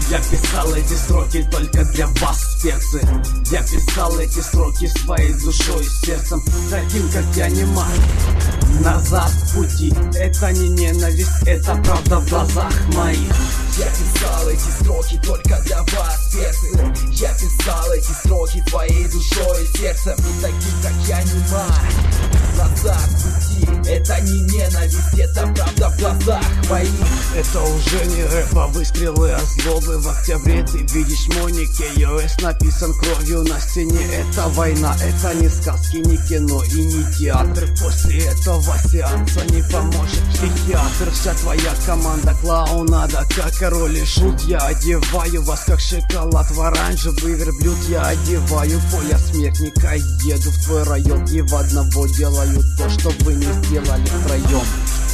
Я писал эти строки только для вас, спецы. Я писал эти строки своей душой и сердцем, таким как я не маг. Назад в пути, это не ненависть, это правда в глазах моих. Я писал эти строки только для вас, перцы. Я писал эти строки твоей душой и сердцем, и таким как я не маг. Назад в пути, это не ненависть, это правда в глазах моих. Это уже не рэп, а выстрелы от злобы. В октябре ты видишь мой ник, KOS написан кровью на стене. Это война, это не сказки, не кино и не театр. После этого сеанса не поможет психиатр. Вся твоя команда клоунада, как король и шут. Я одеваю вас как шоколад в оранжевый верблюд. Я одеваю поля смертника, еду в твой район и в одного делаю то, что вы не сделали втроем.